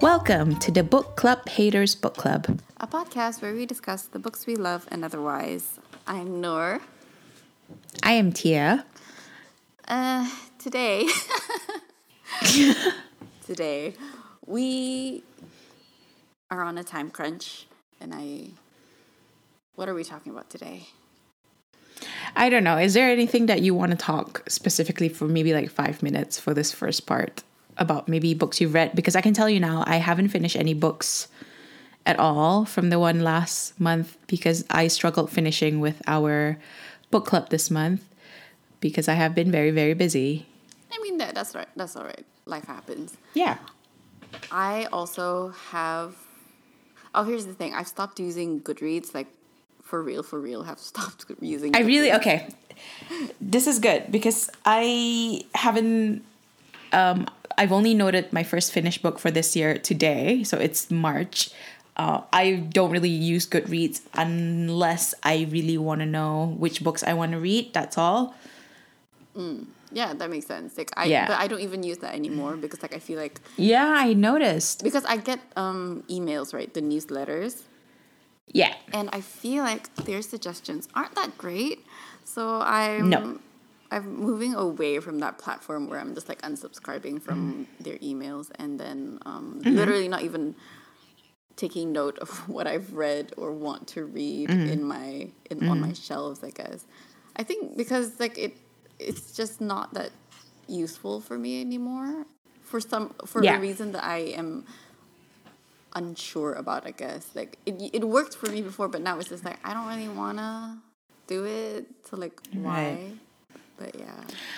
Welcome to the Book Club Haters Book Club, a podcast where we discuss the books we love and otherwise. I'm Noor. I am Tia. Today we are on a time crunch, and what are we talking about today? I don't know. Is there anything that you want to talk specifically for maybe like 5 minutes for this first part about maybe books you've read? Because I can tell you now, I haven't finished any books at all from the one last month because I struggled finishing with our book club this month because I have been very, very busy. I mean, that's right. That's all right. Life happens. Yeah. I also have... Oh, here's the thing. I've stopped using Goodreads, like, for real, have stopped using Goodreads. Okay. This is good because I haven't... I've only noted my first finished book for this year today, so it's March. I don't really use Goodreads unless I really want to know which books I want to read. That's all. Yeah, that makes sense. But I don't even use that anymore because, like, I feel like... Yeah, I noticed. Because I get emails, right? The newsletters. Yeah. And I feel like their suggestions aren't that great. So No. I'm moving away from that platform where I'm just like unsubscribing from their emails and then literally not even taking note of what I've read or want to read on my shelves, I guess. I think because like it's just not that useful for me anymore for a reason that I am unsure about, I guess. Like it worked for me before, but now it's just like I don't really wanna do it. So like why? Right. But yeah.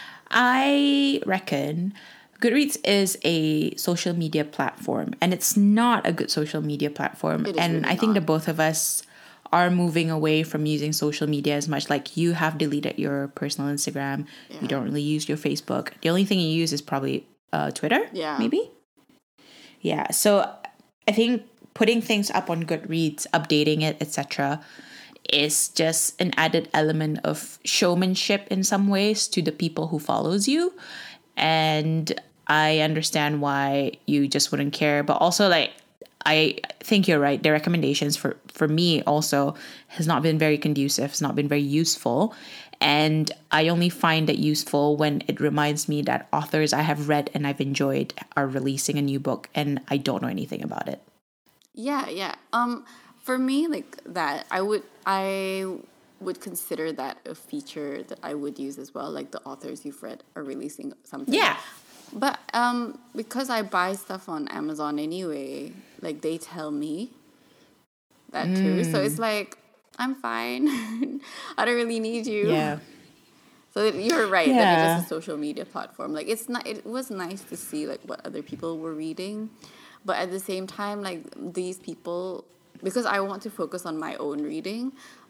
I reckon Goodreads is a social media platform, and it's not a good social media platform. And really I think not. that both of us are moving away from using social media as much. Like you have deleted your personal Instagram. Yeah. You don't really use your Facebook. The only thing you use is probably Twitter. Yeah. Maybe. Yeah. So I think putting things up on Goodreads, updating it, etc., is just an added element of showmanship in some ways to the people who follows you. And I understand why you just wouldn't care. But also, like, I think you're right. The recommendations for me also has not been very conducive. It's not been very useful. And I only find it useful when it reminds me that authors I have read and I've enjoyed are releasing a new book and I don't know anything about it. Yeah. For me, like that, I would consider that a feature that I would use as well. Like the authors you've read are releasing something. Yeah. But because I buy stuff on Amazon anyway, like they tell me that too. So it's like I'm fine. I don't really need you. Yeah. So you're right. Yeah. That it's just a social media platform. Like it's not. It was nice to see like what other people were reading, but at the same time, like these people, because I want to focus on my own reading,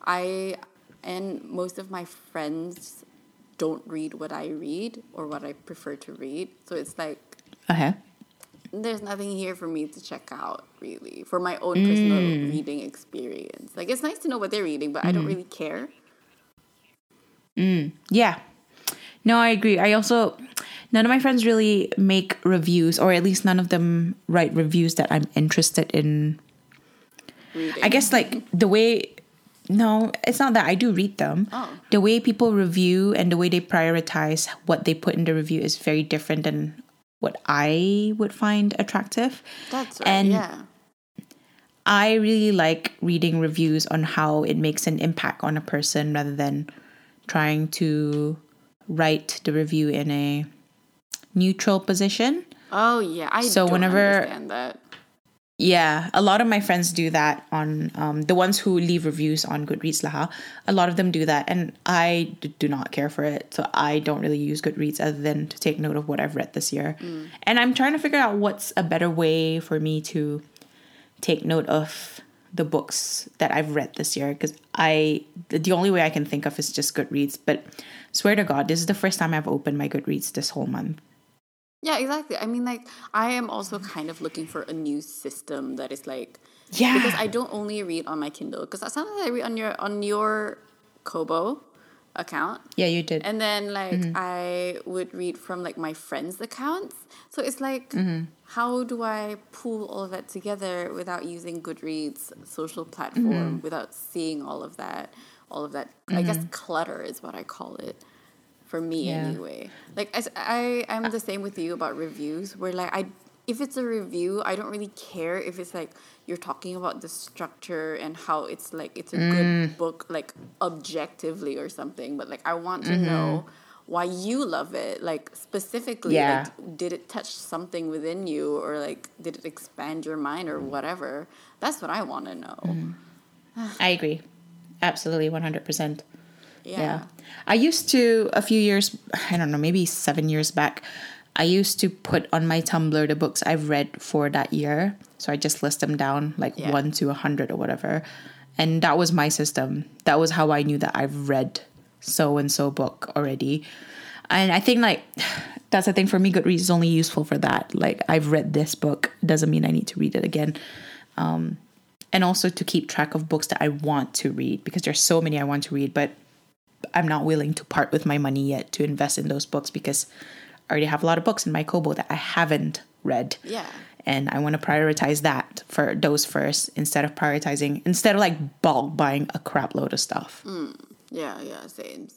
and most of my friends don't read what I read or what I prefer to read. So it's like there's nothing here for me to check out, really, for my own personal reading experience. Like, it's nice to know what they're reading, but I don't really care. Yeah. No, I agree. None of my friends really make reviews, or at least none of them write reviews that I'm interested in Reading. I guess like no, it's not that. I do read them. Oh. The way people review and the way they prioritize what they put in the review is very different than what I would find attractive. That's right, and yeah. I really like reading reviews on how it makes an impact on a person rather than trying to write the review in a neutral position. Oh, yeah. I don't understand that. Yeah, a lot of my friends do that on the ones who leave reviews on Goodreads laha. A lot of them do that, and I do not care for it. So I don't really use Goodreads other than to take note of what I've read this year. And I'm trying to figure out what's a better way for me to take note of the books that I've read this year, because the only way I can think of is just Goodreads. But swear to God, this is the first time I've opened my Goodreads this whole month. Yeah, exactly. I mean, like, I am also kind of looking for a new system that is like... Yeah. Because I don't only read on my Kindle. Because sometimes I read on your Kobo. account. Yeah, you did. And then like I would read from like my friends' accounts. So it's like how do I pull all of that together without using Goodreads social platform, without seeing all of that I guess clutter is what I call it for me anyway. Like I'm the same with you about reviews where like if it's a review, I don't really care if it's like you're talking about the structure and how it's like it's a good book like objectively or something, but like I want to know why you love it, like specifically like did it touch something within you, or like did it expand your mind or whatever. That's what I want to know. I agree. Absolutely, 100%. Yeah. I used to, a few years, I don't know, maybe 7 years back, I used to put on my Tumblr the books I've read for that year. So I just list them down like 1 to 100 or whatever. And that was my system. That was how I knew that I've read so-and-so book already. And I think like, that's the thing for me, Goodreads is only useful for that. Like I've read this book, doesn't mean I need to read it again. And also to keep track of books that I want to read, because there's so many I want to read, but I'm not willing to part with my money yet to invest in those books because I already have a lot of books in my Kobo that I haven't read. Yeah. And I want to prioritize that for those first instead of like bulk buying a crap load of stuff. Yeah, same.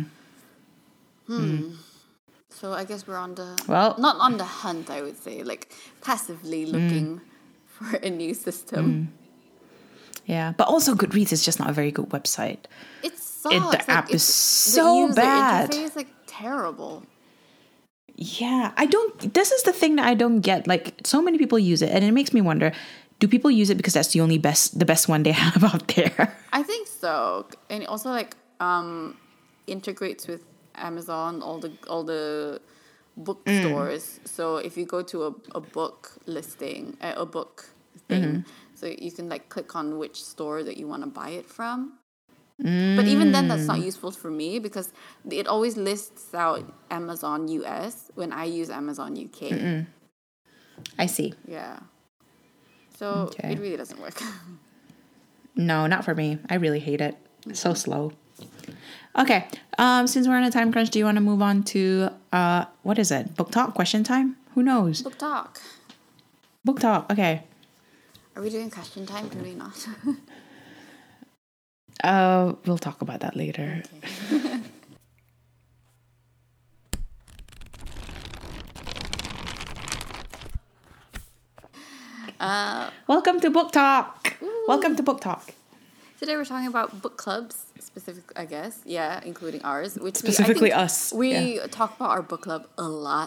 So I guess we're on the not on the hunt, I would say, like passively looking for a new system. Yeah, but also Goodreads is just not a very good website. It sucks. The app is so bad. The user interface is like terrible. Yeah, this is the thing that I don't get. Like, so many people use it, and it makes me wonder, do people use it because that's the best one they have out there? I think so. And it also like integrates with Amazon, all the bookstores. So if you go to a book listing, a book thing, so you can like click on which store that you want to buy it from. But even then, that's not useful for me because it always lists out Amazon US when I use Amazon UK. I see. Yeah. So it really doesn't work. No, not for me. I really hate it. It's so slow. Okay. Since we're on a time crunch, do you want to move on to what is it? Book talk? Question time? Who knows? Book talk. Book talk. Okay. Are we doing question time? Or are we not? We'll talk about that later. Okay. Welcome to Book Talk. Ooh. Welcome to Book Talk. Today we're talking about book clubs, specifically, I guess. Yeah, including ours. Which specifically us. We talk about our book club a lot.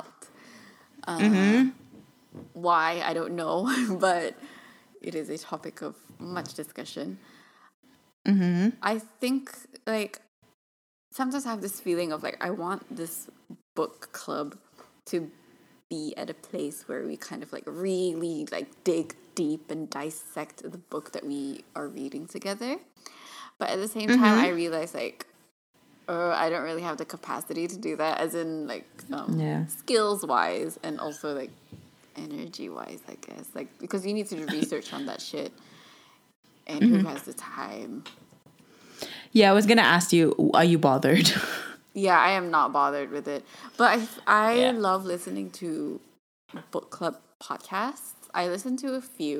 Why, I don't know, but it is a topic of much discussion. I think, like, sometimes I have this feeling of, like, I want this book club to be at a place where we kind of, like, really, like, dig deep and dissect the book that we are reading together. But at the same time, I realize, like, I don't really have the capacity to do that, as in, like, skills-wise and also, like, energy-wise, I guess. Like, because you need to do research on that shit. And who has the time? Yeah, I was going to ask you, are you bothered? Yeah, I am not bothered with it. But I love listening to book club podcasts. I listen to a few.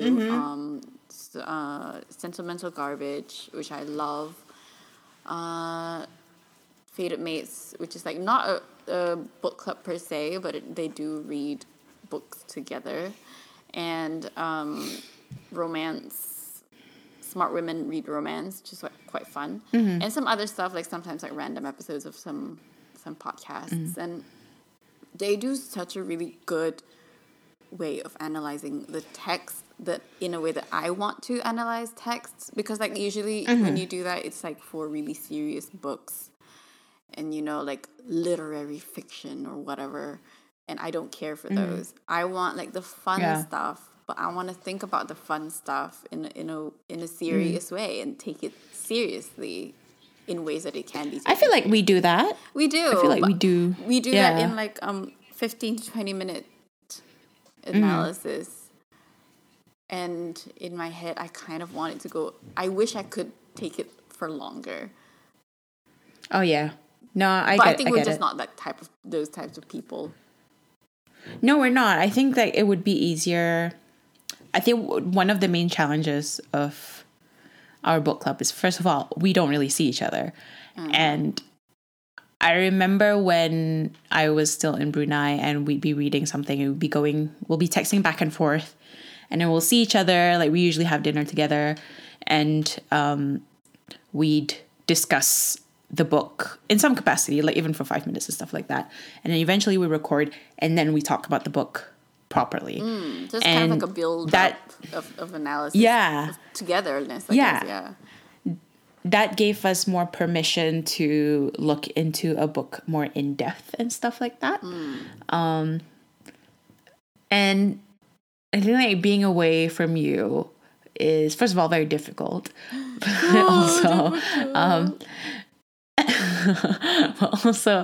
Sentimental Garbage, which I love. Fated Mates, which is like not a book club per se, but they do read books together. And romance. Smart Women Read Romance, which is quite fun. And some other stuff, like sometimes like random episodes of some podcasts. And they do such a really good way of analyzing the text that in a way that I want to analyze texts. Because like usually when you do that, it's like for really serious books and, you know, like literary fiction or whatever. And I don't care for those. I want like the fun stuff. But I want to think about the fun stuff in a serious way and take it seriously in ways that it can be taken. I feel like we do that. We do. I feel like we do. We do that in like 15 to 20 minute analysis. And in my head, I kind of want it to go. I wish I could take it for longer. Oh, yeah. No, I But get I think I we're get just it. not those types of people. No, we're not. I think that it would be easier. I think one of the main challenges of our book club is, first of all, we don't really see each other. And I remember when I was still in Brunei and we'd be reading something and we'll be texting back and forth, and then we'll see each other. Like, we usually have dinner together, and we'd discuss the book in some capacity, like even for 5 minutes and stuff like that. And then eventually we record, and then we talk about the book properly. Just kind of like a build up of analysis. Yeah. Of togetherness, I guess. Yeah. That gave us more permission to look into a book more in depth and stuff like that. And I think like being away from you is, first of all, very difficult, but also,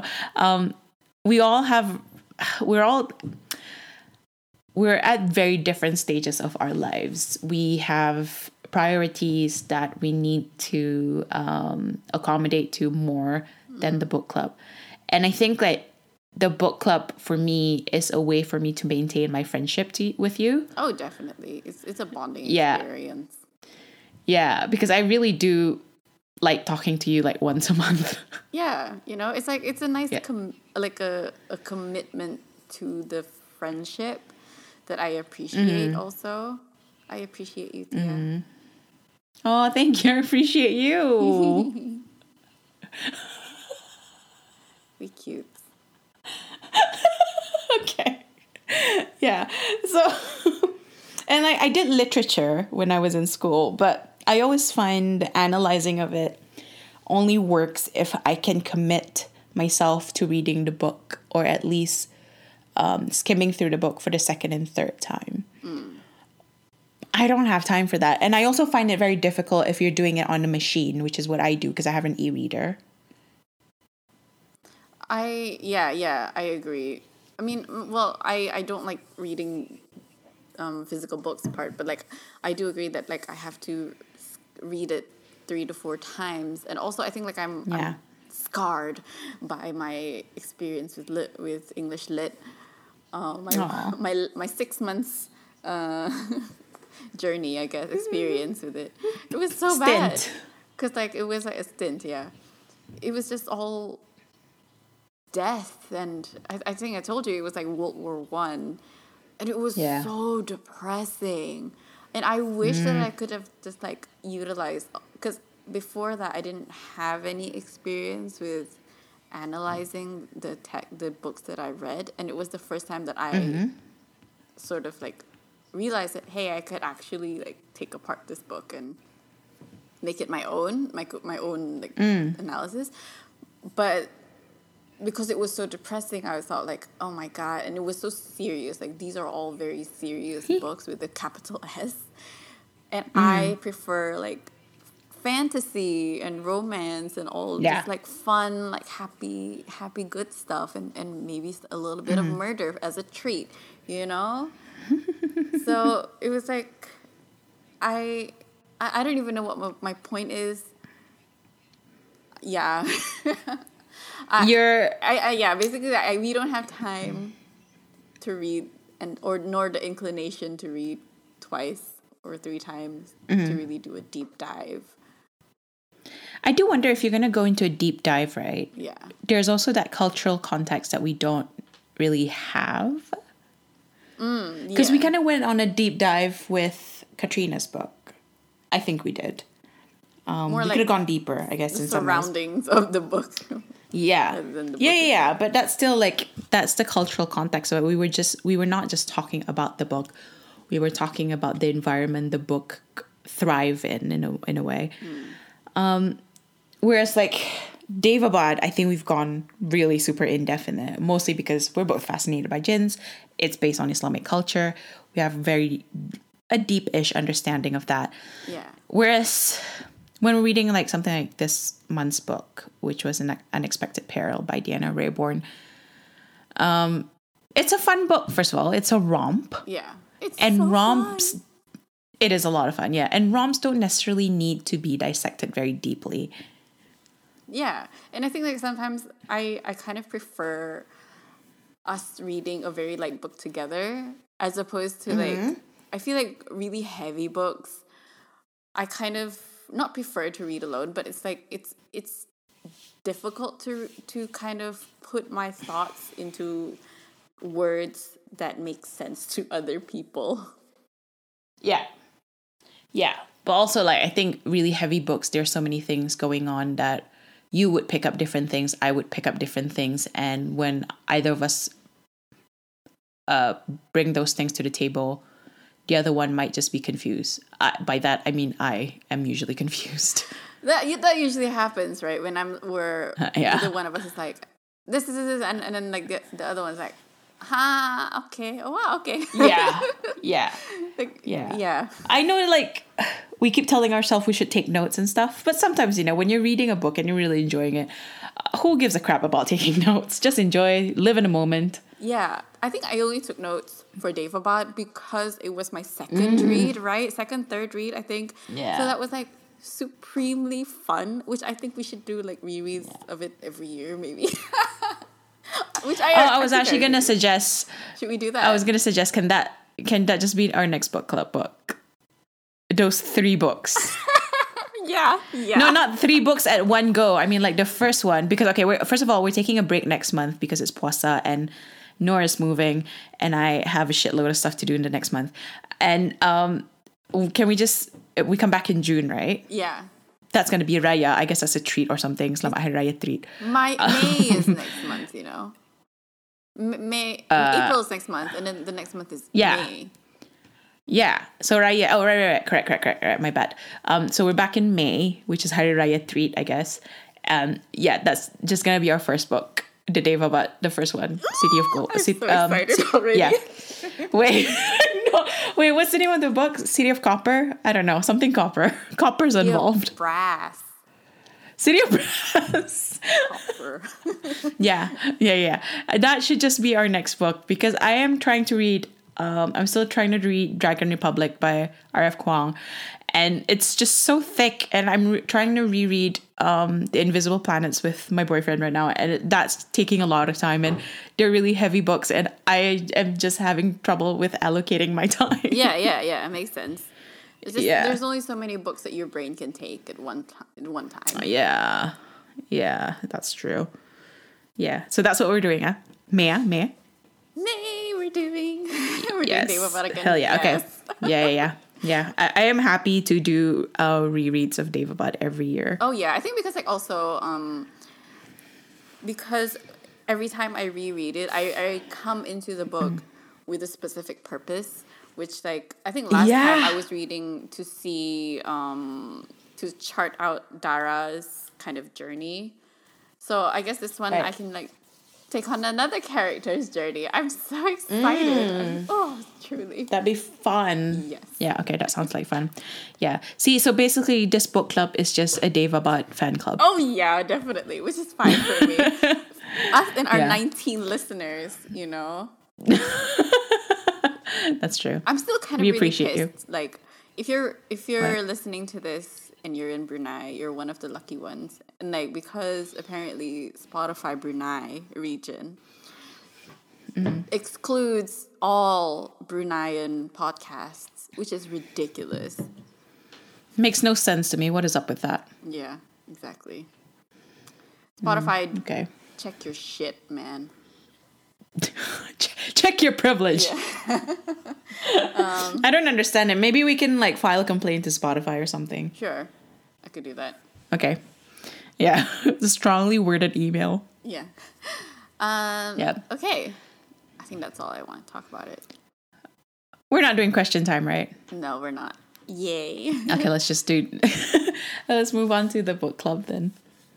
we're at very different stages of our lives. We have priorities that we need to accommodate to more than the book club. And I think like the book club for me is a way for me to maintain my friendship with you. Oh, definitely. It's a bonding experience. Yeah, because I really do like talking to you like once a month. Yeah, it's like it's a nice a commitment to the friendship that I appreciate. Also, I appreciate you, Tia. Oh, thank you. I appreciate you. Be cute. Okay. Yeah. So, and I did literature when I was in school, but I always find the analyzing of it only works if I can commit myself to reading the book, or at least skimming through the book for the second and third time. I don't have time for that. And I also find it very difficult if you're doing it on a machine, which is what I do because I have an e-reader. I agree. I mean, well, I don't like reading physical books part, but like I do agree that like I have to read it 3 to 4 times, and also I think like I'm scarred by my experience with English lit. My 6 months journey, I guess, experience with it. It was so bad because like it was like a stint. Yeah, it was just all death, and I think I told you it was like World War One, and it was so depressing. And I wish that I could have just like utilized, because before that I didn't have any experience with analyzing the books that I read, and it was the first time that I sort of like realized that hey, I could actually like take apart this book and make it my own like analysis. But because it was so depressing, I thought like, oh my God, and it was so serious. Like these are all very serious books with a capital S, and I prefer like fantasy and romance and all just like fun, like happy good stuff, and maybe a little bit of murder as a treat, So it was like I don't even know what my point is. Yeah. Basically we don't have time to read nor the inclination to read twice or 3 times to really do a deep dive. I do wonder if you're going to go into a deep dive, right? Yeah. There's also that cultural context that we don't really have. Because we kind of went on a deep dive with Katrina's book. I think we did. We could have gone deeper, I guess, in some ways. Surroundings of the book. Yeah. But that's still like, that's the cultural context. So we were not just talking about the book. We were talking about the environment the book thrive in a way. Whereas like Dave Abad, I think we've gone really super in depth in it, mostly because we're both fascinated by jinns. It's based on Islamic culture. We have a deep-ish understanding of that. Yeah. Whereas when we're reading like something like this month's book, which was An Unexpected Peril by Deanna Raybourn, it's a fun book. First of all, it's a romp. Yeah. Romps, fun. It is a lot of fun, yeah. And romps don't necessarily need to be dissected very deeply. Yeah. And I think like sometimes I kind of prefer us reading a very light book together as opposed to like, I feel like really heavy books, I kind of not prefer to read alone, but it's like, it's difficult to kind of put my thoughts into words that make sense to other people. Yeah. Yeah. But also, like, I think really heavy books, there's so many things going on that you would pick up different things, I would pick up different things. And when either of us bring those things to the table, the other one might just be confused. By that, I mean, I am usually confused. That usually happens, right? When either one of us is like, this, and then like the other one's like, okay, oh wow, okay. Yeah. Like, Yeah. Yeah. I know, like, we keep telling ourselves we should take notes and stuff, but sometimes, when you're reading a book and you're really enjoying it, who gives a crap about taking notes? Just enjoy, live in a moment. Yeah. I think I only took notes for Devabad because it was my second read, right? Second, third read, I think. Yeah. So that was like supremely fun, which I think we should do like rereads of it every year, maybe. Which I was actually going to suggest. Should we do that? I was going to suggest, can that just be our next book club book? Those 3 books. Yeah. No, not 3 books at one go. I mean, like the first one, because, okay, first of all, we're taking a break next month because it's Puasa and Nora's moving and I have a shitload of stuff to do in the next month. And can we come back in June, right? Yeah. That's going to be Raya. I guess that's a treat or something. Selamat Hari Raya treat. May is next month, April is next month, and then the next month is May. Yeah. So Raya. Oh, right. Correct. My bad. So we're back in May, which is Hari Raya treat, I guess. Yeah, that's just gonna be our first book, the Devabad, the first one, City of Gold. I'm so excited already. Yeah. Wait, what's the name of the book? City of Copper? I don't know. Something copper. Copper's involved. City of Brass. City of Brass. Copper. Yeah. That should just be our next book because I am trying to read. I'm still trying to read Dragon Republic by R.F. Kuang, and it's just so thick. And I'm trying to reread The Invisible Planets with my boyfriend right now, and that's taking a lot of time. And they're really heavy books, and I am just having trouble with allocating my time. Yeah. It makes sense. It's just, there's only so many books that your brain can take at one time. Yeah, that's true. Yeah, so that's what we're doing, huh? May, we're doing yes. Devabad again. Hell yeah, yes. Okay. Yeah. I am happy to do rereads of Devabad every year. Oh yeah, I think because like also because every time I reread it, I come into the book with a specific purpose, which like I think last time I was reading to see to chart out Dara's kind of journey. So I guess this one I can like take on another character's journey. I'm so excited. Truly. That'd be fun. Yes. Yeah, okay, that sounds like fun. Yeah. See, so basically this book club is just a Devabad fan club. Oh yeah, definitely. Which is fine for me. Us and our 19 listeners, That's true. I'm still kind of we really appreciate pissed. You. Like if you're listening to this and you're in Brunei, you're one of the lucky ones. And like because apparently Spotify Brunei region excludes all Bruneian podcasts, which is ridiculous. Makes no sense to me. What is up with that? Yeah, exactly. Spotify, okay. Check your shit, man. Check your privilege. Yeah. I don't understand it. Maybe we can like file a complaint to Spotify or something. Sure, I could do that. Okay. Yeah, a strongly worded email. Yeah. Yeah. Okay. I think that's all I want to talk about it. We're not doing question time, right? No, we're not. Yay. Okay, let's just do. Let's move on to the book club then.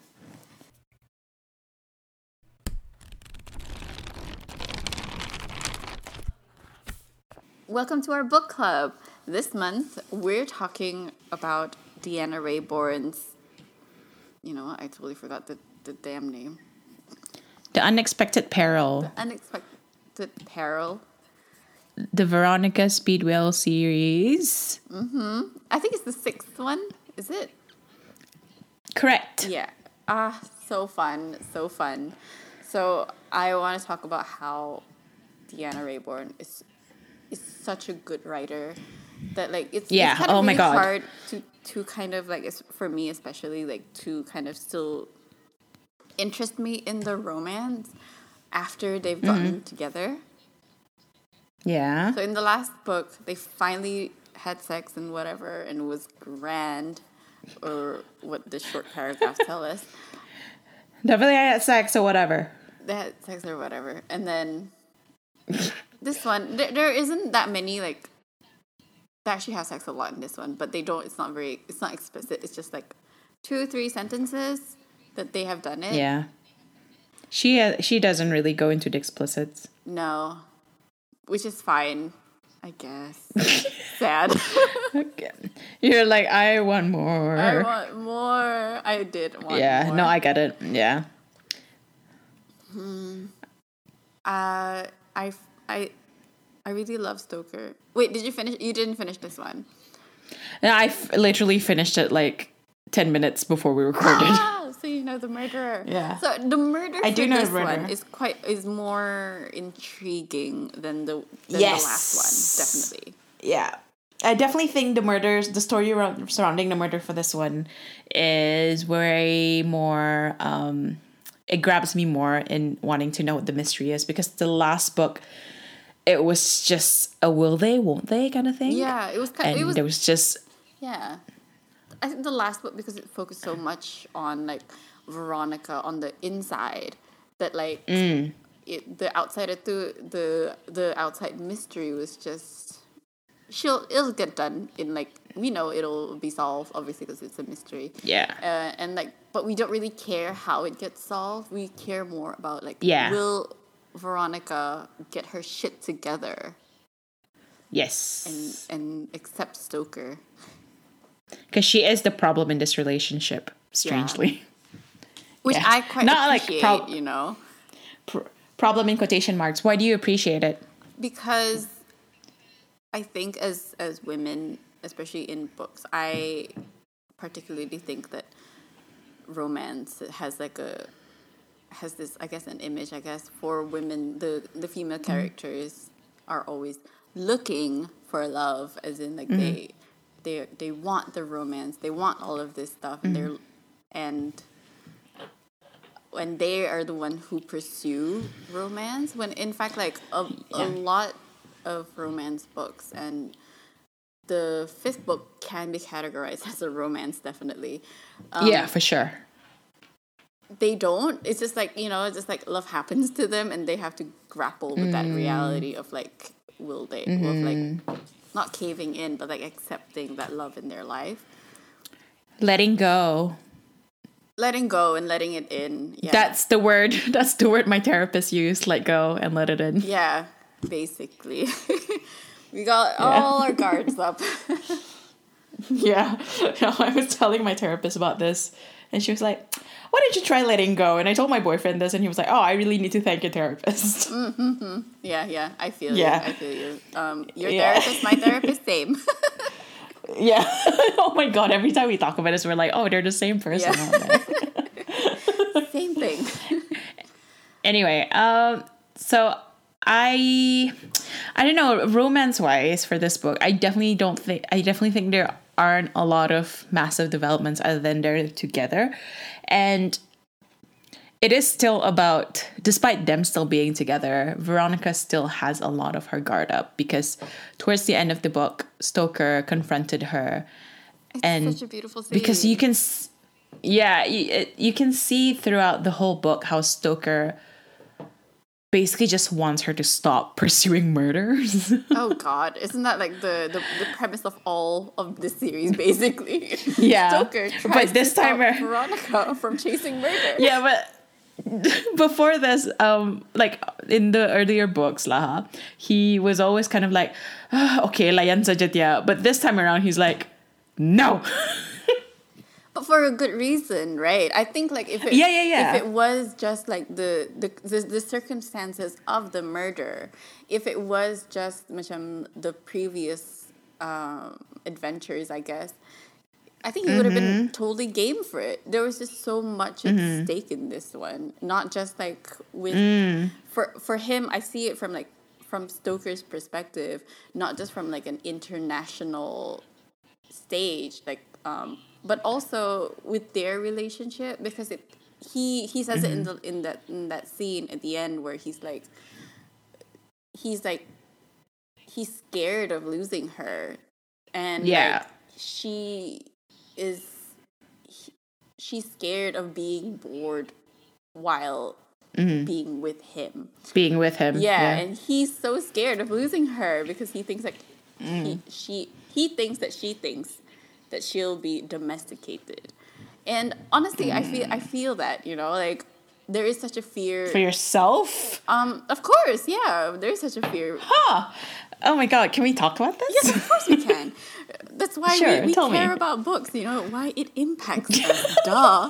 Welcome to our book club. This month, we're talking about Deanna Raybourn's, I totally forgot the damn name. The Unexpected Peril. The Unexpected Peril. The Veronica Speedwell series. I think it's the 6th one. Is it? Correct. Yeah. So fun, so fun. So I want to talk about how Deanna Raybourn is such a good writer that like it's Yeah. kind of Oh my really God. hard to kind of like for me especially like to kind of still interest me in the romance after they've gotten together. Yeah. So in the last book, they finally had sex and whatever, and it was grand, or what the short paragraphs tell us. Definitely had sex or whatever. They had sex or whatever, and then this one, there isn't that many like. They actually have sex a lot in this one, but they don't. It's not explicit. It's just like 2-3 sentences that they have done it. Yeah. She doesn't really go into the explicits. No, which is fine, I guess. Sad. Okay. You're like, I want more. I want more. I did want more. Yeah, no, I get it. Yeah. I really love Stoker. Wait, did you finish? You didn't finish this one. And literally finished it like 10 minutes before we recorded. So you know the murderer. Yeah. So the murder I for do know this the murderer. one is more intriguing than the Yes. last one, definitely. Yeah. I definitely think the story surrounding the murder for this one is way more, it grabs me more in wanting to know what the mystery is, because the last book, it was just a will they, won't they kind of thing. Yeah, it was kind And it was there was just, yeah. I think the last book, because it focused so much on like Veronica on the inside, that like the outside of the outside mystery was just it'll get done in like, we know it'll be solved obviously because it's a mystery. yeah. And like, but we don't really care how it gets solved. We care more about like, Yeah. will Veronica get her shit together Yes. and accept Stoker? Because she is the problem in this relationship, strangely. Which Yeah. I quite Not like appreciate, you know. Problem in quotation marks. Why do you appreciate it? Because I think as women, especially in books, I particularly think that romance has this, I guess, an image, I guess, for women. The female characters are always looking for love, as in like they want the romance, they want all of this stuff, and when they are the one who pursue romance, when in fact like a lot of romance books, and the 5th book can be categorized as a romance, definitely. Yeah, for sure. They don't. It's just like, you know, it's just like love happens to them and they have to grapple with that reality of like, will they, of like not caving in, but like accepting that love in their life. Letting go. Letting go and letting it in. Yeah. That's the word. That's the word my therapist used. Let go and let it in. Yeah, basically. We got all our guards up. Yeah. No, I was telling my therapist about this, and she was like, why don't you try letting go? And I told my boyfriend this, and he was like, oh, I really need to thank your therapist. Yeah, I feel Yeah. you. I feel you. Your therapist, my therapist, same. Yeah. Oh my God. Every time we talk about this, we're like, oh, they're the same person. Yeah. Same thing. Anyway, so I don't know, romance wise for this book, I definitely think there aren't a lot of massive developments other than they're together. And it is still about, despite them still being together, Veronica still has a lot of her guard up, because towards the end of the book, Stoker confronted her. It's such a beautiful scene. Because you can, you can see throughout the whole book how Stoker basically just wants her to stop pursuing murders. Oh God, isn't that like the premise of all of this series, basically? Yeah. Stoker tries But this to time stop Veronica from chasing murder. Yeah, but before this, like in the earlier books, he was always kind of like, okay, layan saja dia. But this time around, he's like, no. But for a good reason, right? I think like if it if it was just like the circumstances of the murder, if it was just macam the previous adventures, I guess, I think he would have been totally game for it. There was just so much at stake in this one. Not just like with for him, I see it from Stoker's perspective, not just from like an international stage, like but also with their relationship, because he says it in that scene at the end where he's scared of losing her, and like she's scared of being bored while being with him. Yeah, and he's so scared of losing her because he thinks like he thinks that she thinks that she'll be domesticated. And honestly, I feel that, you know, like there is such a fear for yourself. Of course, yeah, there's such a fear. Oh my God, can we talk about this? Yes, of course we can. That's why we care me. About books, you know, why it impacts us. Duh.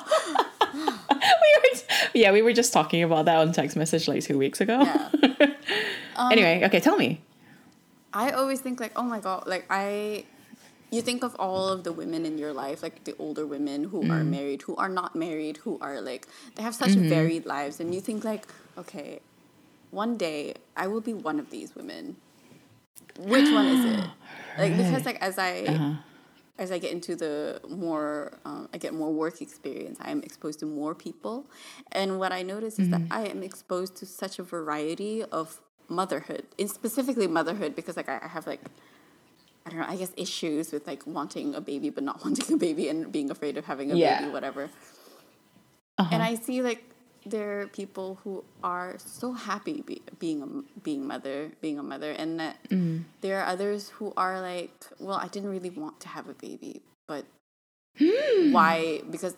We were just talking about that on text message like 2 weeks ago. Yeah. Anyway, okay, tell me. I always think like, oh my God, like you think of all of the women in your life, like the older women who are married, who are not married, who are like, they have such varied lives. And you think like, okay, one day I will be one of these women. Which one is it? Like, because like as I get into the more, I get more work experience, I am exposed to more people. And what I notice is that I am exposed to such a variety of motherhood, in specifically motherhood, because like I have like, I don't know, I guess issues with like wanting a baby but not wanting a baby and being afraid of having a baby, whatever. And I see like there are people who are so happy being a mother, and that there are others who are like, well, I didn't really want to have a baby, but why? Because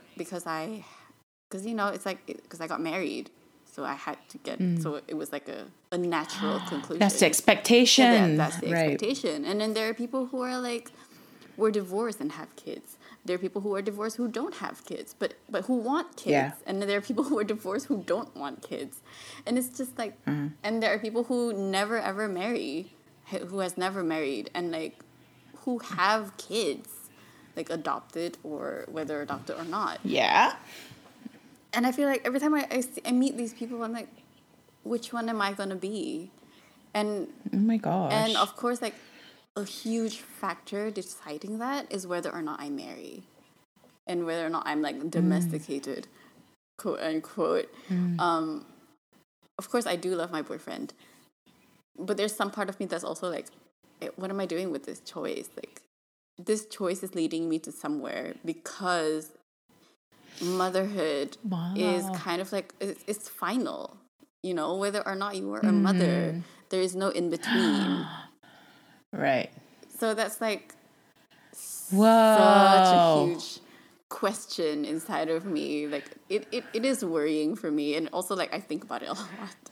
you know, it's like because I got married. So I had to get, so it was like a natural conclusion. That's the expectation. Yeah, that's the expectation. And then there are people who are like, we're divorced and have kids. There are people who are divorced who don't have kids, but who want kids. Yeah. And then there are people who are divorced who don't want kids. And it's just like, and there are people who never ever marry, who has never married, and like, who have kids, like adopted or whether adopted or not. Yeah. And I feel like every time I meet these people, I'm like, which one am I going to be? And oh my gosh. And of course, like a huge factor deciding that is whether or not I marry and whether or not I'm like domesticated, quote unquote. Of course, I do love my boyfriend, but there's some part of me that's also like, what am I doing with this choice? Like, this choice is leading me to somewhere because motherhood is kind of like it's final, you know, whether or not you are a mother, there is no in between. Right. So that's like such a huge question inside of me. Like it is worrying for me, and also like I think about it a lot.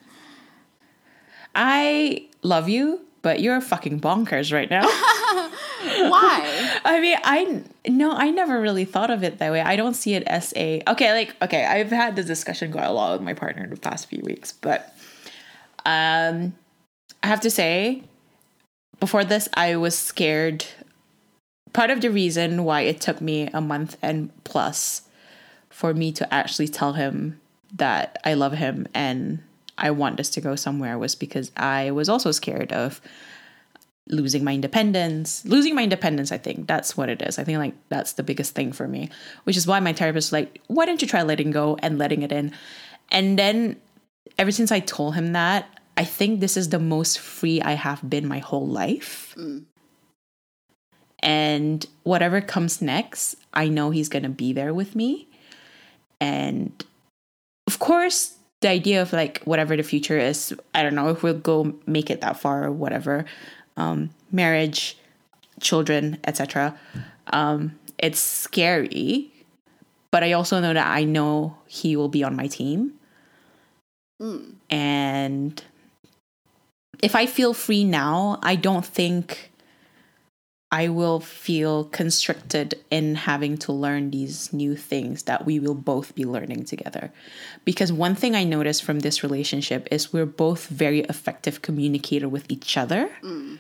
I love you, but you're fucking bonkers right now. Why? I mean, I never really thought of it that way. I don't see it as okay, I've had this discussion quite a lot with my partner in the past few weeks, but I have to say, before this, I was scared. Part of the reason why it took me a month and plus for me to actually tell him that I love him and I want this to go somewhere was because I was also scared of losing my independence, I think that's what it is. I think like that's the biggest thing for me, which is why my therapist was like, why don't you try letting go and letting it in? And then ever since I told him that, I think this is the most free I have been my whole life. And whatever comes next, I know he's going to be there with me. And of course, the idea of like whatever the future is, I don't know if we'll go make it that far or whatever. Marriage, children, etc. It's scary, but I also know that I know he will be on my team. And if I feel free now, I don't think I will feel constricted in having to learn these new things that we will both be learning together. Because one thing I noticed from this relationship is we're both very effective communicator with each other.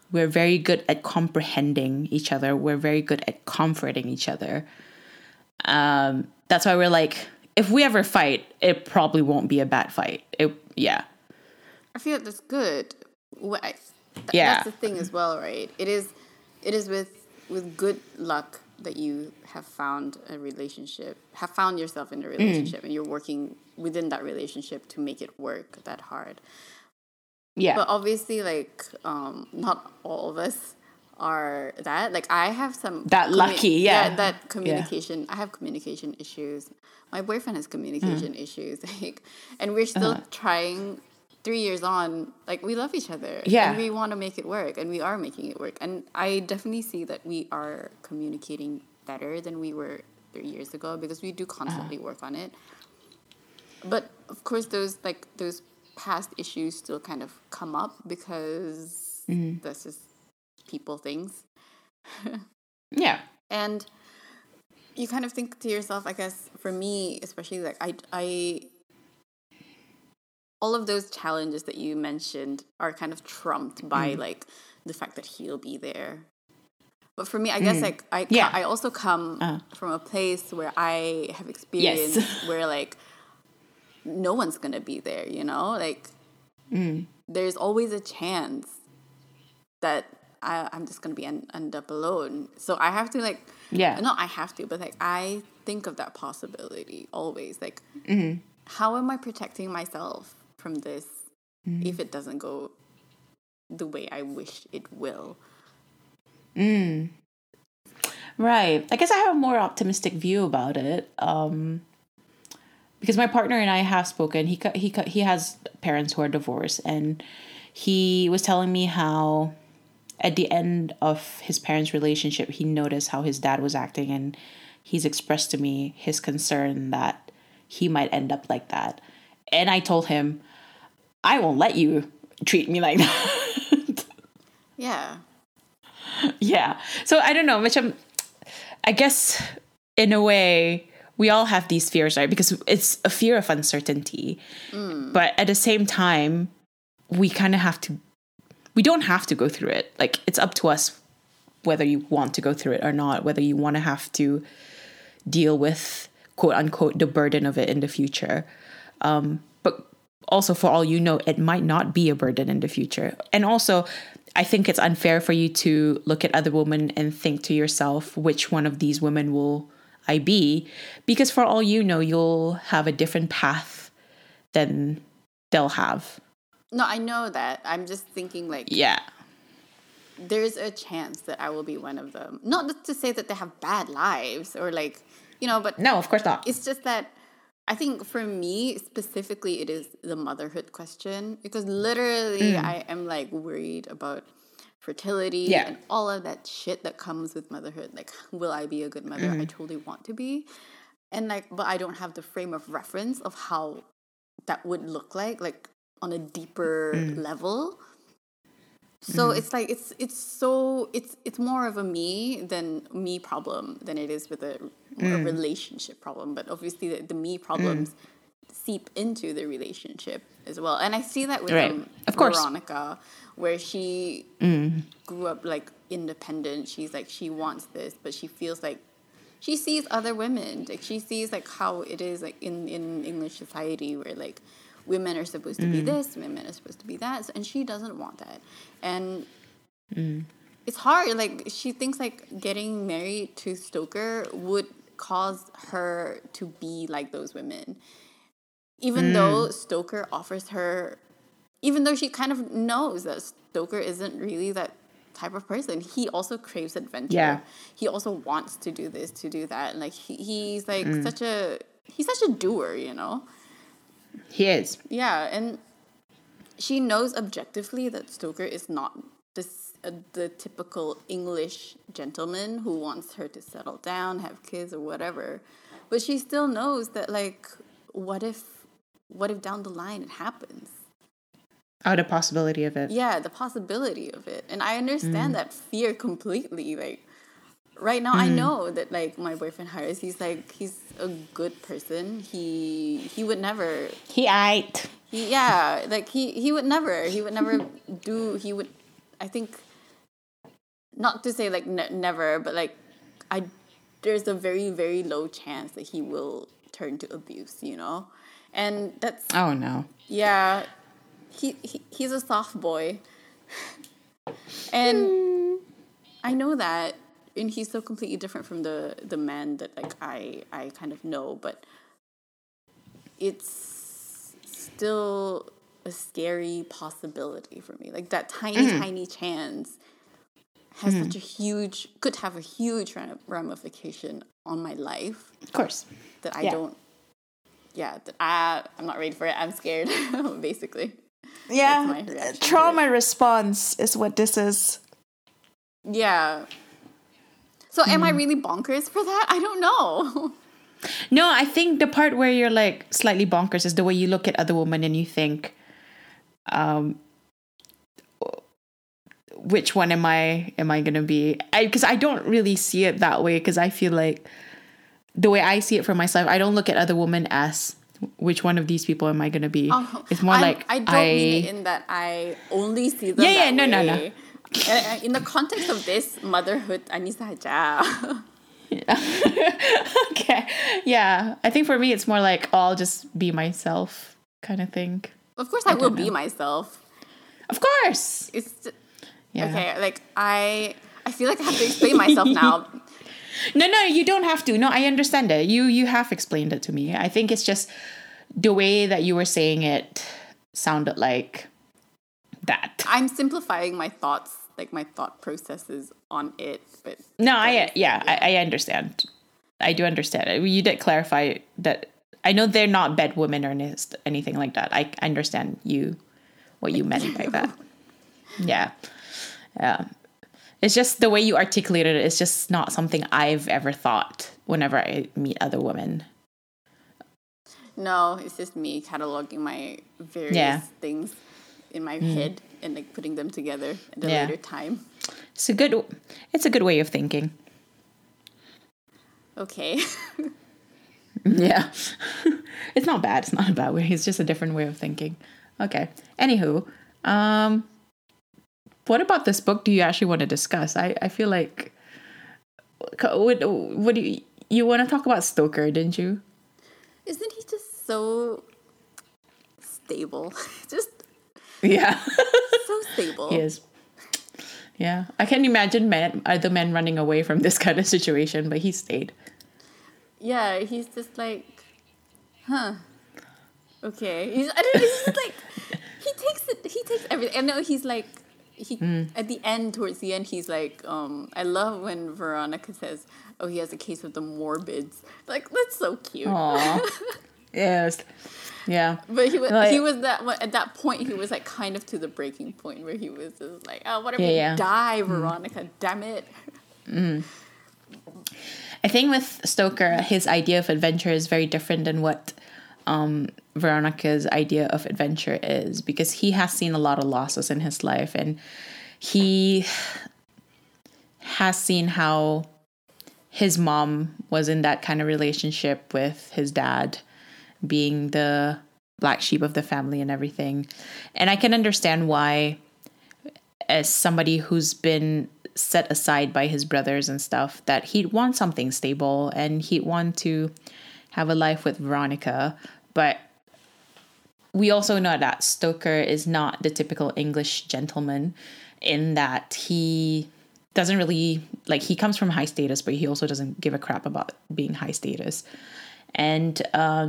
We're very good at comprehending each other. We're very good at comforting each other. That's why we're like, if we ever fight, it probably won't be a bad fight. Yeah. I feel like that's good. Yeah. That's the thing as well, right? It is with good luck that you have found a relationship, have found yourself in a relationship, and you're working within that relationship to make it work that hard. Yeah. But obviously, like, not all of us are that. Like, I have some... That lucky, yeah. That communication... I have communication issues. My boyfriend has communication issues. Like, and we're still trying... 3 years on, like, we love each other. Yeah. And we want to make it work. And we are making it work. And I definitely see that we are communicating better than we were 3 years ago because we do constantly work on it. But, of course, those past issues still kind of come up because that's just people things. Yeah. And you kind of think to yourself, I guess, for me, especially, like, I all of those challenges that you mentioned are kind of trumped by, like, the fact that he'll be there. But for me, I guess, like, I also come from a place where I have experienced where, like, no one's going to be there, you know? Like, there's always a chance that I'm just going to end up alone. So I have to, like... Yeah. Not I have to, but, like, I think of that possibility always. Like, how am I protecting myself from this if it doesn't go the way I wish it will? Right. I guess I have a more optimistic view about it. Because my partner and I have spoken. He has parents who are divorced, and he was telling me how at the end of his parents' relationship, he noticed how his dad was acting, and he's expressed to me his concern that he might end up like that. And I told him, I won't let you treat me like that. Yeah. Yeah. So I don't know, I guess in a way we all have these fears, right? Because it's a fear of uncertainty. But at the same time, we kind of we don't have to go through it. Like, it's up to us whether you want to go through it or not, whether you want to have to deal with, quote unquote, the burden of it in the future. But also, for all you know, it might not be a burden in the future. And also, I think it's unfair for you to look at other women and think to yourself, which one of these women will I be? Because for all you know, you'll have a different path than they'll have. No, I know that. I'm just thinking, like... Yeah. There's a chance that I will be one of them. Not to say that they have bad lives or, like, you know, but... No, of course not. It's just that I think for me, specifically, it is the motherhood question. Because literally, I am, like, worried about fertility and all of that shit that comes with motherhood. Like, will I be a good mother? I totally want to be. And, like, but I don't have the frame of reference of how that would look like on a deeper level. So it's like it's more of a me problem than it is with a relationship problem. But obviously the me problems seep into the relationship as well. And I see that with of course. Veronica, where she grew up, like, independent. She's like, she wants this, but she feels like she sees other women. Like, she sees, like, how it is, like, in English society where, like, women are supposed to be this, women are supposed to be that, and she doesn't want that. And it's hard. Like, she thinks, like, getting married to Stoker would cause her to be like those women. Even though Stoker offers her, even though she kind of knows that Stoker isn't really that type of person, he also craves adventure. Yeah. He also wants to do this, to do that. And, like, he's like such a doer, you know? He is. Yeah, and she knows objectively that Stoker is not the typical English gentleman who wants her to settle down, have kids, or whatever. But she still knows that, like, what if down the line it happens? Oh, the possibility of it. Yeah, the possibility of it. And I understand that fear completely. Like, right now, I know that, like, my boyfriend Harris, he's a good person. He would never... He would he would never do... I think not to say like never, but like there's a very, very low chance that he will turn to abuse, you know? And that's... Oh, no. Yeah. He's a soft boy. And I know that. And he's so completely different from the man that like I kind of know. But it's still a scary possibility for me. Like that tiny chance has such a huge, could have a huge ramification on my life. Of course. That I don't, that I'm not ready for it. I'm scared, basically. Yeah. That's my reaction. Trauma response is what this is. Yeah. So am I really bonkers for that? I don't know. No, I think the part where you're like slightly bonkers is the way you look at other women and you think, which one am I gonna be? Because I don't really see it that way, because I feel like the way I see it for myself, I don't look at other women as which one of these people am I gonna be. It's more like I don't mean it in that I only see them that way. In the context of this, motherhood 아니사 하자. Okay. Yeah. I think for me it's more like, I'll just be myself kind of thing. Of course I will be myself. Of course. Okay, like I feel like I have to explain myself now. No, you don't have to. No, I understand it. You have explained it to me. I think it's just the way that you were saying it sounded like that. I'm simplifying my thoughts, like my thought processes on it. But no, I understand. I do understand. You did clarify that. I know they're not bad women or anything like that. I understand what you meant by that. Yeah. It's just the way you articulated it. It's just not something I've ever thought whenever I meet other women. No, it's just me cataloging my various things in my head and like putting them together at a later time. It's a good way of thinking. Okay. Yeah. It's not bad. It's not a bad way. It's just a different way of thinking. Okay. Anywho, what about this book do you actually want to discuss? I feel like, what do you want to talk about Stoker, didn't you? Isn't he just so stable? Yeah. So stable. He is. Yeah. I can imagine other men running away from this kind of situation, but he stayed. Yeah, he's just like, okay. He's just like, he takes everything. I know he's like, at the end, towards the end, he's like, I love when Veronica says, oh, he has a case of the morbids. Like, that's so cute. Aww. Yes. Yeah. But he was at that point, he was like kind of to the breaking point where he was just like, oh, whatever, die, Veronica, damn it. I think with Stoker, his idea of adventure is very different than what Veronica's idea of adventure is, because he has seen a lot of losses in his life, and he has seen how his mom was in that kind of relationship with his dad, being the black sheep of the family and everything. And I can understand why, as somebody who's been set aside by his brothers and stuff, that he'd want something stable and he'd want to have a life with Veronica. But we also know that Stoker is not the typical English gentleman, in that he doesn't really, like, he comes from high status, but he also doesn't give a crap about being high status. And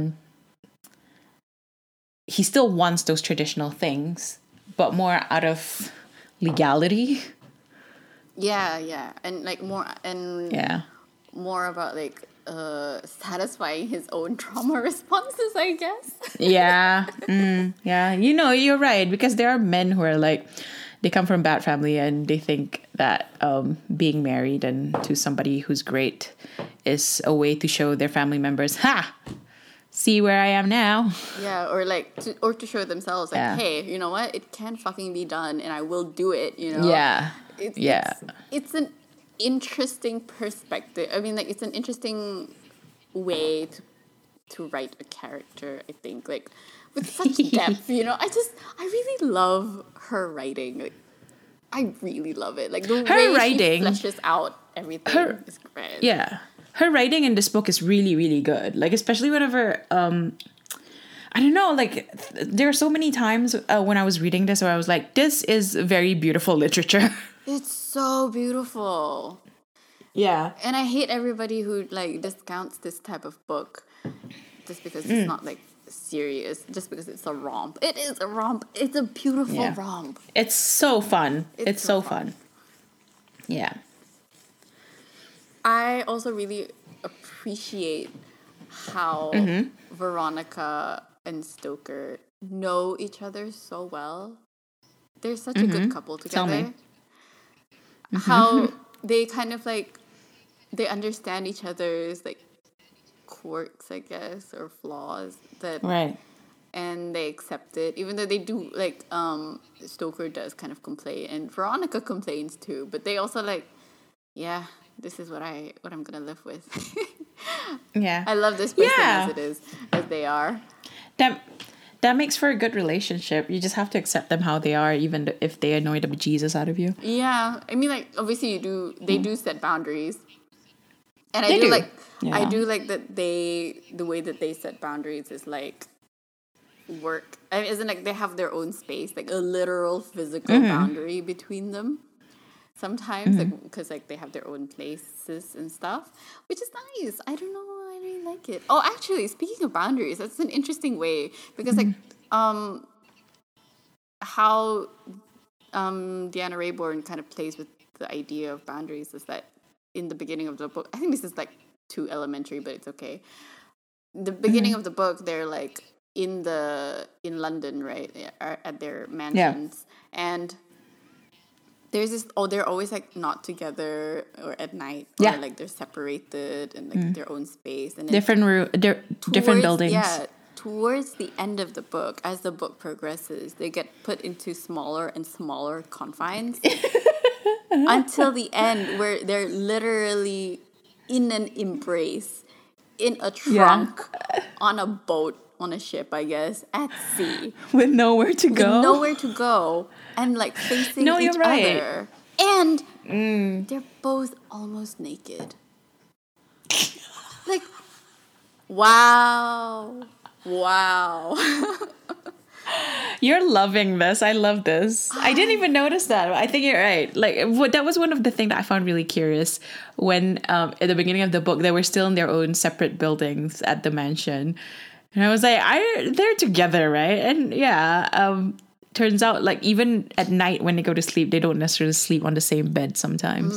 he still wants those traditional things, but more out of legality. Yeah. And like more about like satisfying his own trauma responses, I guess. Yeah. Yeah. You know, you're right, because there are men who are like, they come from bad family and they think that being married and to somebody who's great is a way to show their family members, see where I am now. Yeah, or like to show themselves like, hey, you know what? It can fucking be done, and I will do it. You know. Yeah. It's an interesting perspective. I mean, like, it's an interesting way to write a character, I think, like, with such depth, you know. I really love her writing. Like, I really love it. Like the Her way writing, she fleshes out everything is great. yeah, her writing in this book is really, really good. Like, especially whenever, I don't know, like, there are so many times when I was reading this where I was like, this is very beautiful literature. It's so beautiful. Yeah. And I hate everybody who like discounts this type of book just because it's not like serious, just because it's a romp. It is a romp. It's a beautiful romp. It's so fun. It's so fun. fun. Yeah. I also really appreciate how Veronica and Stoker know each other so well. They're such a good couple Tell together. me. How they kind of like, they understand each other's like quirks, I guess, or flaws that, Right. and they accept it, even though they do like Stoker does kind of complain and Veronica complains too, but they also like, yeah, this is what I'm gonna live with. Yeah. I love this person Yeah. as it is, as they are. That makes for a good relationship. You just have to accept them how they are, even if they annoy the bejesus out of you. Yeah, I mean, like obviously they do set boundaries, and They I do do. like I Yeah. do like that the way that they set boundaries is like work. I mean, isn't like they have their own space, like a literal physical boundary between them. Sometimes, like because like they have their own places and stuff, which is nice. I don't know, I really like it. Oh, actually, speaking of boundaries, that's an interesting way because like how Deanna Raybourn kind of plays with the idea of boundaries is that in the beginning of the book, I think this is like too elementary, but it's okay. The beginning of the book, they're like in London, right? They are at their mansions, and there's this. Oh, they're always like not together or at night, or like they're separated and like their own space and then different buildings. Yeah, towards the end of the book, as the book progresses, they get put into smaller and smaller confines until the end, where they're literally in an embrace, in a trunk, on a boat, on a ship, I guess, at sea, with nowhere to go. nowhere to go, and like facing No, each you're right. other, and they're both almost naked. Like, wow. You're loving this. I love this. I didn't even notice that. I think you're right. Like that was one of the things that I found really curious when at the beginning of the book they were still in their own separate buildings at the mansion, and I was like, they're together, right? And turns out like even at night when they go to sleep, they don't necessarily sleep on the same bed sometimes.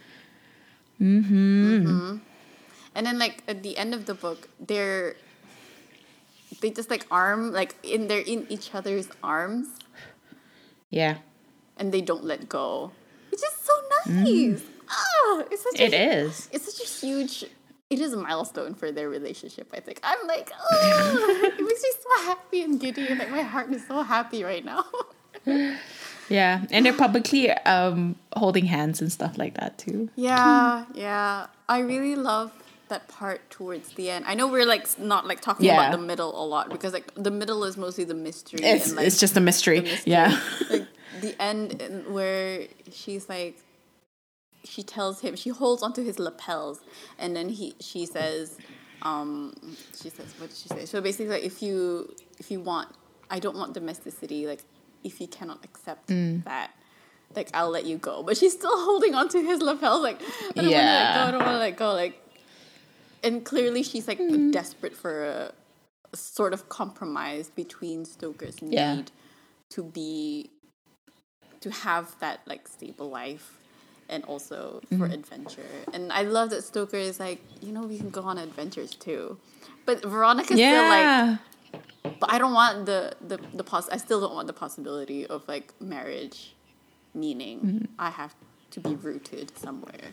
And then like at the end of the book, they just like they're in each other's arms. Yeah. And they don't let go, which is so nice. It's such It's such a huge. It is a milestone for their relationship, I think. I'm like, it makes me so happy and giddy, and like my heart is so happy right now. Yeah, and they're publicly holding hands and stuff like that too. Yeah. I really love that part towards the end. I know we're like not like talking about the middle a lot because like the middle is mostly the mystery. It's just a mystery. Yeah. Like the end where she's like, she tells him, she holds onto his lapels, and then she says, what did she say? So basically, like, if you want, I don't want domesticity. Like, if you cannot accept that, like, I'll let you go. But she's still holding onto his lapels, like, I don't want to let go. Like, and clearly she's like desperate for a sort of compromise between Stoker's need to have that like stable life. And also for adventure. And I love that Stoker is like, we can go on adventures too. But Veronica's still like, but I don't want I still don't want the possibility of like marriage, meaning I have to be rooted somewhere.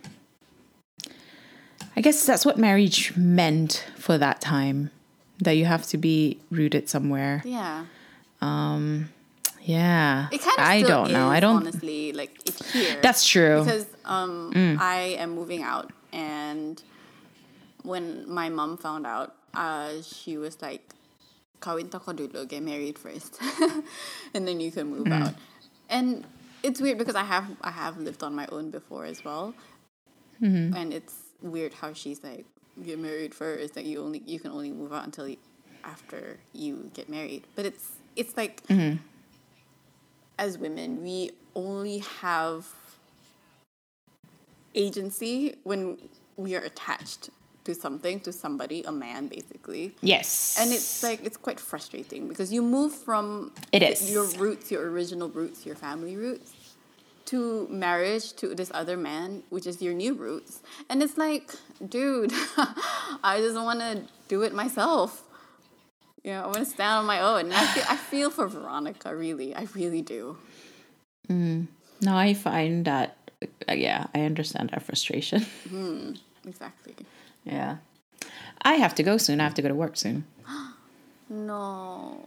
I guess that's what marriage meant for that time, that you have to be rooted somewhere. Yeah. Yeah. It kind of I don't know. I don't honestly, like it's here. That's true. Because I am moving out, and when my mom found out, she was like, "Kawin to ko dulu, get married first, and then you can move out." And it's weird because I have lived on my own before as well, and it's weird how she's like, get married first, that you can only move out until after you get married. But it's like, as women, we only have agency when we are attached to something, to somebody, a man, basically. Yes. And it's like, it's quite frustrating because you move from your roots, your original roots, your family roots, to marriage, to this other man, which is your new roots. And it's like, dude, I just want to do it myself. You know, I want to stand on my own. And I feel for Veronica, really. I really do. No, I find that, I understand that frustration. Exactly. Yeah. I have to go soon. I have to go to work soon. No.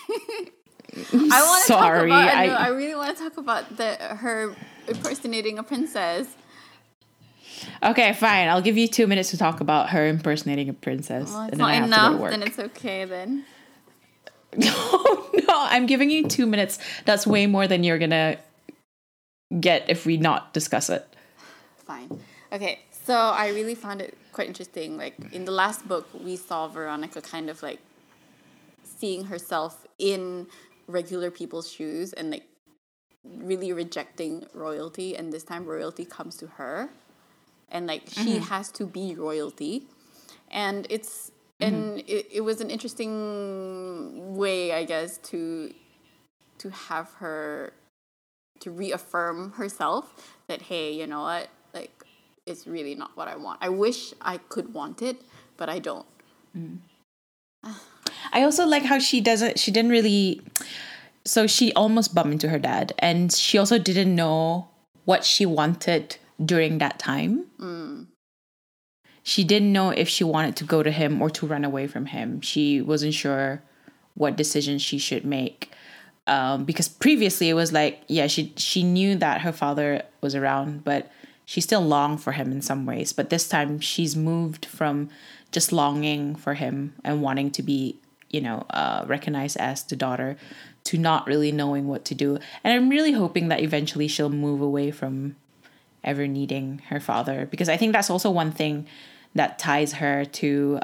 I really want to talk about her impersonating a princess. Okay, fine. I'll give you 2 minutes to talk about her impersonating a princess. Well, it's and not then enough, then it's okay then. No, I'm giving you 2 minutes. That's way more than you're gonna get if we not discuss it. Fine. Okay, so I really found it quite interesting. Like, in the last book, we saw Veronica kind of like seeing herself in regular people's shoes and like really rejecting royalty, and this time royalty comes to her, and like she has to be royalty, and it was an interesting way, I guess, to have her to reaffirm herself that, hey, you know what, like, it's really not what I want. I wish I could want it, but I don't. I also like how she didn't really, so she almost bumped into her dad, and she also didn't know what she wanted during that time. She didn't know if she wanted to go to him or to run away from him. She wasn't sure what decision she should make. Because previously it was like, yeah, she knew that her father was around, but she still longed for him in some ways. But this time she's moved from just longing for him and wanting to be, recognized as the daughter, to not really knowing what to do. And I'm really hoping that eventually she'll move away from ever needing her father, because I think that's also one thing that ties her to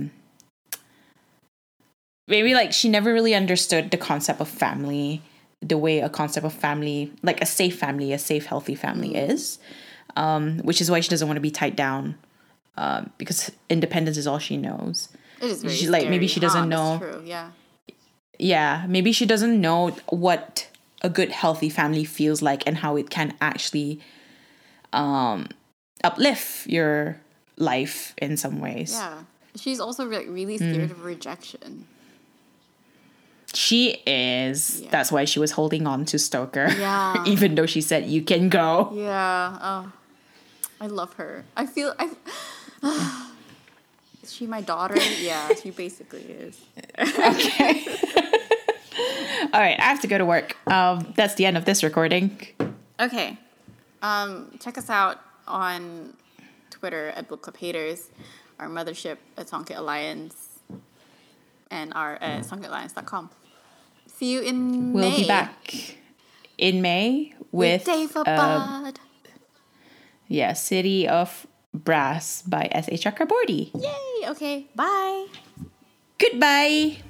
maybe like she never really understood the concept of family, the way a concept of family, like a safe, healthy family is, which is why she doesn't want to be tied down, because independence is all she knows. It is very scary. Maybe she doesn't know. That's true, yeah. Yeah, maybe she doesn't know what a good, healthy family feels like and how it can actually uplift your life in some ways. Yeah. She's also really scared of rejection. She is. Yeah. That's why she was holding on to Stoker. Yeah. Even though she said, you can go. Yeah. Oh, I love her. Is she my daughter? Yeah, she basically is. Okay. All right, I have to go to work. That's the end of this recording. Okay. Check us out on Twitter at Book Club Haters, our mothership at Songkit Alliance, and our at songkitalliance.com. See you in May. We'll be back in May with Dave Abad. Yeah, City of Brass by S.A. Chakraborty. Yay! Okay, bye. Goodbye.